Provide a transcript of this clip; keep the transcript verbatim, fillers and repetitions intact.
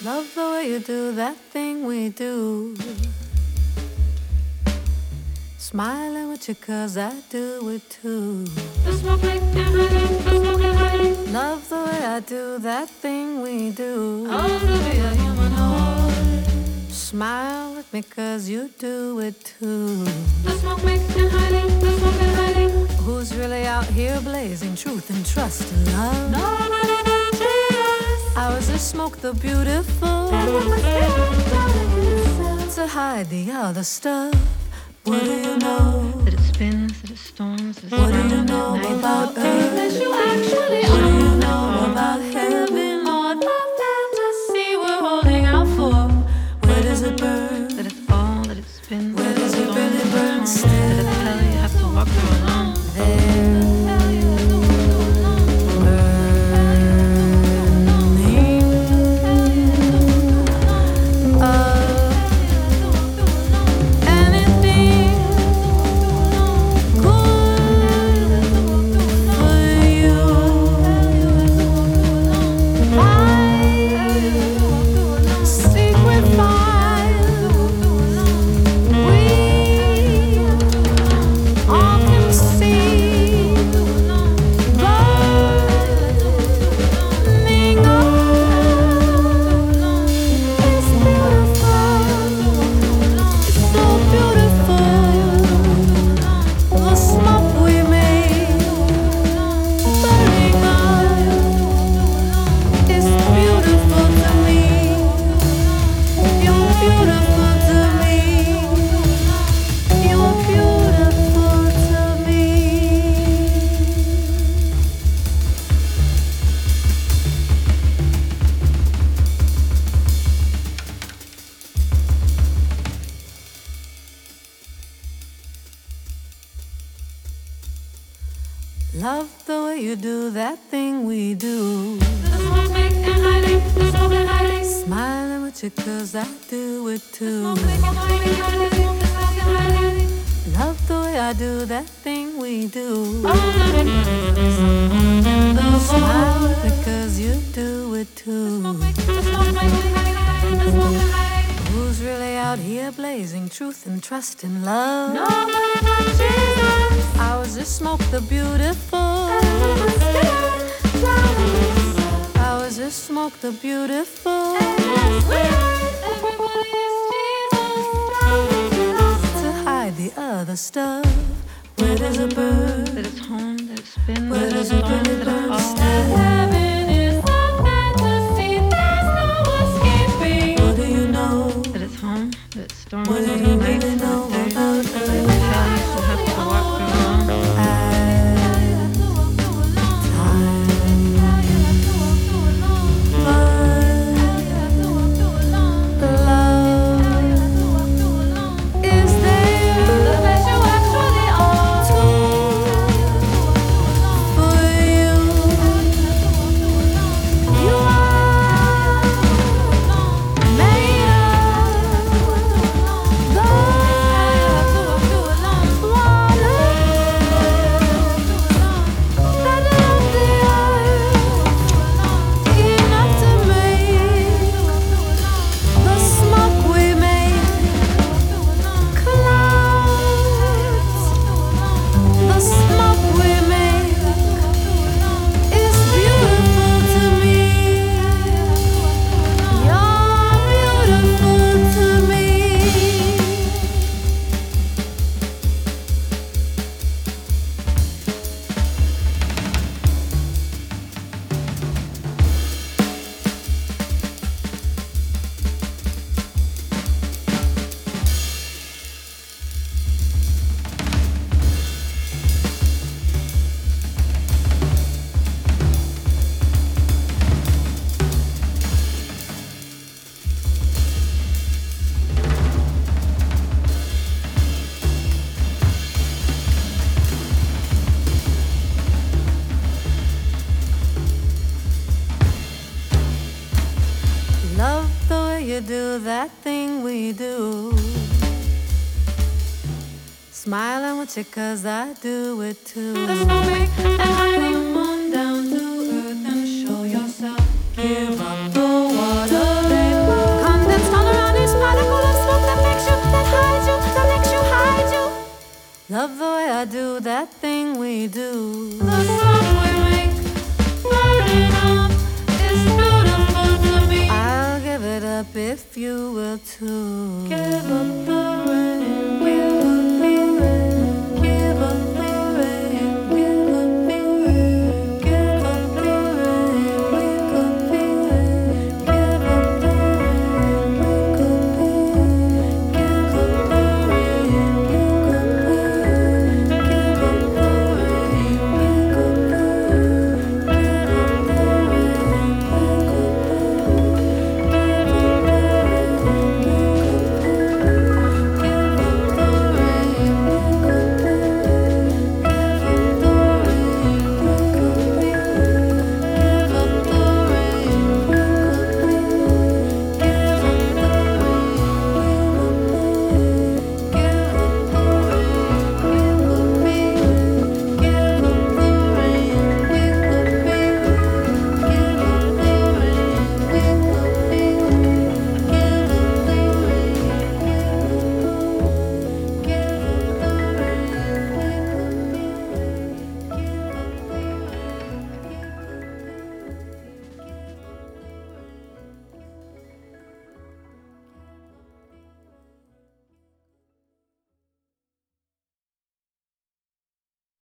Love the way you do that thing we do. Smiling with you cause I do it too. The smoking and hiding, the smoking hiding. Love the way I do that thing we do. I love the way a human heart. Smile with me cause you do it too. The smoking and hiding, the smoking hiding. Who's really out here blazing truth and trust and love? Nobody but Jesus. I was just smoke the beautiful to hide the other stuff. What do you know? That it spins, that it storms, that it What do you know about earth? that you actually What do you own. know about heaven? All the fantasy we're holding out for. Where does it burn? That it's all, that it spins, Where that does it it storms, really that burn it still? That it's hell you have to walk through alone. There. Love the way you do that thing we do. The smoking and hiding, the smoking hiding. Smiling with you cause I do it too. Smoking and hiding, hiding, the smoking hiding. Love the way I do that thing we do. Smile because you do it too. Who's really out here blazing truth and trust and love? Nobody but Jesus. I was just smoke the beautiful. I was just smoke the beautiful. To hide the other stuff. Where does it burn? That it's home, that it spins, Where that does it's it storms, really that burn it's all. still? Heaven is a fantasy, there's no escaping. What do you know? That it's home, that it's storms, What do that you it's really nights, know that it's about days. That earth? it's hell you still have to walk through alone. You do that thing we do. Smiling with you cause I do it too. Let's go make and hiding on down to earth and show yourself. Give up the water, baby. that thing we do. The song we make, burning up, is beautiful to me. I'll give it up if you will too. Give up the